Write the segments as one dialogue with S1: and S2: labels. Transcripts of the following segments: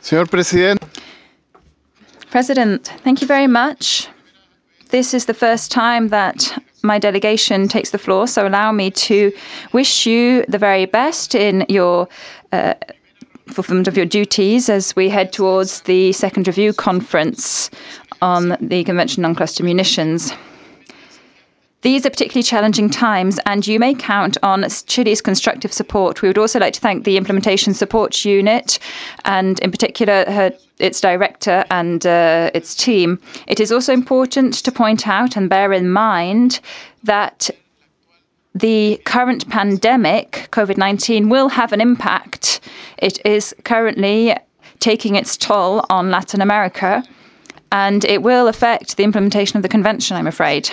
S1: Señor Presidente.
S2: President, thank you very much. This is the first time that my delegation takes the floor, so allow me to wish you the very best in your fulfillment of your duties as we head towards the second review conference on the Convention on Cluster Munitions. These are particularly challenging times, and you may count on Chile's constructive support. We would also like to thank the Implementation Support Unit, and in particular its director and its team. It is also important to point out and bear in mind that the current pandemic, COVID-19, will have an impact. It is currently taking its toll on Latin America, and it will affect the implementation of the convention, I'm afraid.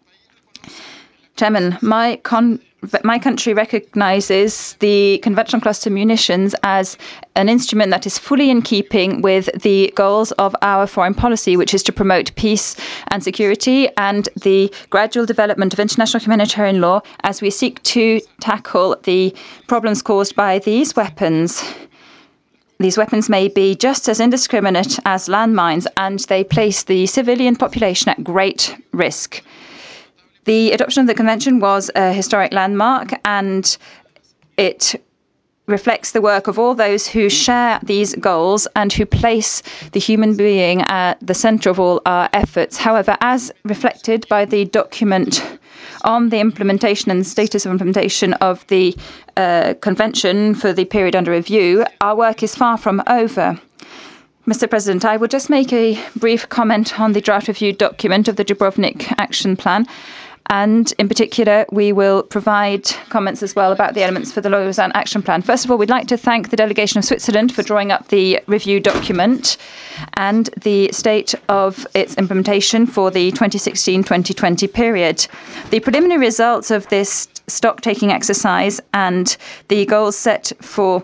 S2: Chairman, my country recognises the Convention on Cluster Munitions as an instrument that is fully in keeping with the goals of our foreign policy, which is to promote peace and security and the gradual development of international humanitarian law as we seek to tackle the problems caused by these weapons. These weapons may be just as indiscriminate as landmines, and they place the civilian population at great risk. The adoption of the Convention was a historic landmark, and it reflects the work of all those who share these goals and who place the human being at the centre of all our efforts. However, as reflected by the document on the implementation and status of implementation of the Convention for the period under review, our work is far from over. Mr. President, I will just make a brief comment on the draft review document of the Dubrovnik Action Plan. And in particular, we will provide comments as well about the elements for the Lausanne Action Plan. First of all, we'd like to thank the delegation of Switzerland for drawing up the review document and the state of its implementation for the 2016-2020 period. The preliminary results of this stock-taking exercise and the goals set for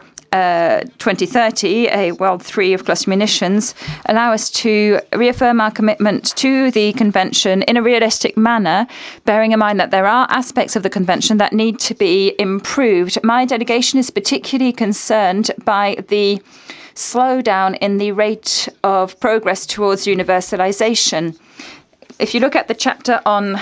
S2: 2030, a world free of cluster munitions, allow us to reaffirm our commitment to the Convention in a realistic manner, bearing in mind that there are aspects of the Convention that need to be improved. My delegation is particularly concerned by the slowdown in the rate of progress towards universalization. If you look at the chapter on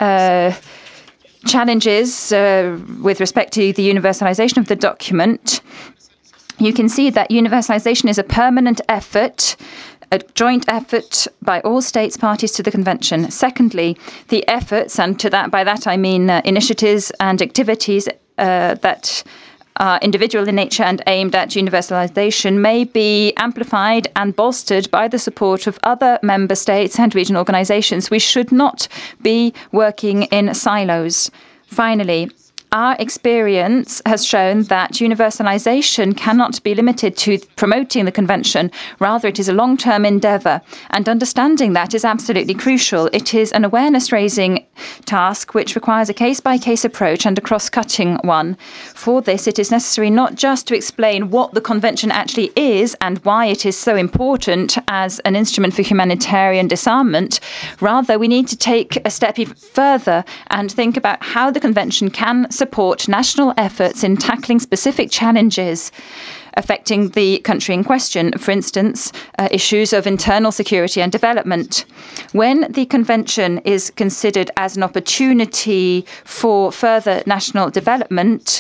S2: challenges with respect to the universalization of the document, you can see that universalization is a permanent effort, a joint effort by all states parties to the Convention. Secondly, the efforts, and by that I mean initiatives and activities that are individual in nature and aimed at universalization, may be amplified and bolstered by the support of other member states and regional organizations. We should not be working in silos. Finally, our experience has shown that universalization cannot be limited to promoting the Convention. Rather, it is a long-term endeavour, and understanding that is absolutely crucial. It is an awareness-raising task which requires a case-by-case approach and a cross-cutting one. For this, it is necessary not just to explain what the Convention actually is and why it is so important as an instrument for humanitarian disarmament. Rather, we need to take a step even further and think about how the Convention can support national efforts in tackling specific challenges affecting the country in question, for instance, issues of internal security and development. When the Convention is considered as an opportunity for further national development,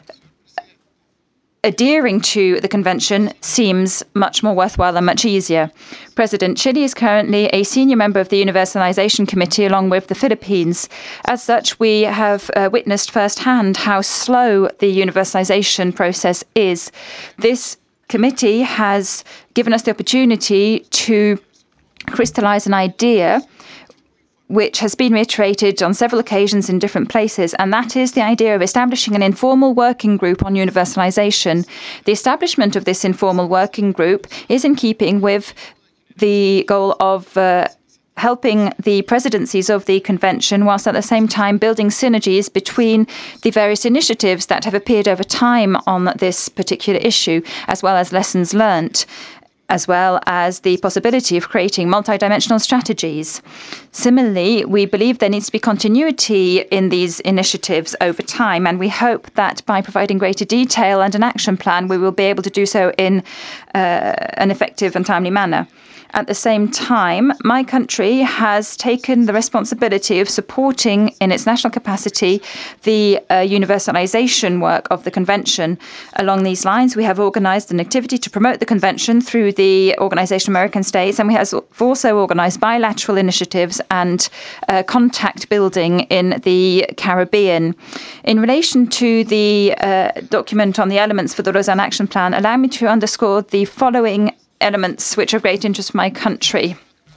S2: adhering to the Convention seems much more worthwhile and much easier. President, Chile is currently a senior member of the Universalization Committee along with the Philippines. As such, we have witnessed firsthand how slow the universalization process is. This committee has given us the opportunity to crystallize an idea which has been reiterated on several occasions in different places, and that is the idea of establishing an informal working group on universalization. The establishment of this informal working group is in keeping with the goal of helping the presidencies of the Convention, whilst at the same time building synergies between the various initiatives that have appeared over time on this particular issue, as well as lessons learnt. as well as the possibility of creating multidimensional strategies. Similarly, we believe there needs to be continuity in these initiatives over time, and we hope that by providing greater detail and an action plan, we will be able to do so in an effective and timely manner. At the same time, my country has taken the responsibility of supporting in its national capacity the universalization work of the Convention. Along these lines, we have organized an activity to promote the Convention through the Organization of American States, and we have also organized bilateral initiatives and contact building in the Caribbean. In relation to the document on the elements for the Lausanne Action Plan, allow me to underscore the following elements which are of great interest for my country.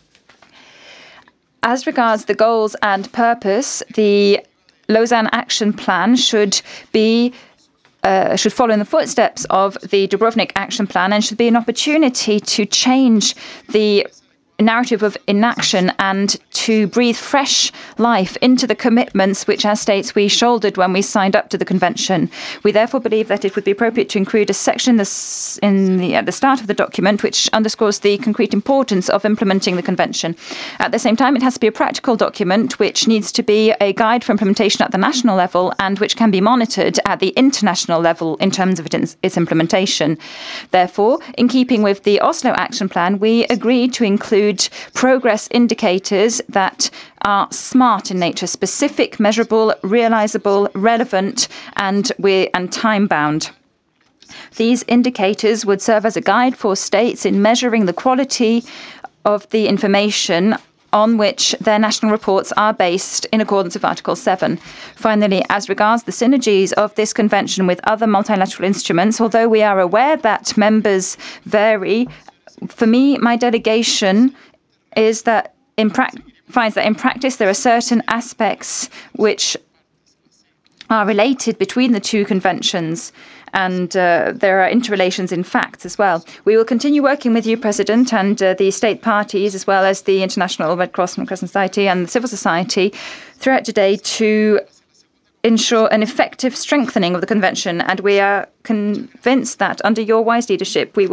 S2: As regards the goals and purpose, the Lausanne Action Plan should follow in the footsteps of the Dubrovnik Action Plan and should be an opportunity to change the narrative of inaction and to breathe fresh life into the commitments which, as states, we shouldered when we signed up to the Convention. We therefore believe that it would be appropriate to include a section at the start of the document which underscores the concrete importance of implementing the Convention. At the same time, it has to be a practical document which needs to be a guide for implementation at the national level and which can be monitored at the international level in terms of its implementation. Therefore, in keeping with the Oslo Action Plan, we agreed to include progress indicators that are smart in nature, specific, measurable, realizable, relevant, and time-bound. These indicators would serve as a guide for states in measuring the quality of the information on which their national reports are based in accordance with Article 7. Finally, as regards the synergies of this convention with other multilateral instruments, although we are aware that members vary, for me, my delegation is that finds that in practice there are certain aspects which are related between the two conventions, and there are interrelations in facts as well. We will continue working with you, President, and the state parties, as well as the International Red Cross and Crescent Society and the civil society throughout today to ensure an effective strengthening of the Convention, and we are convinced that under your wise leadership we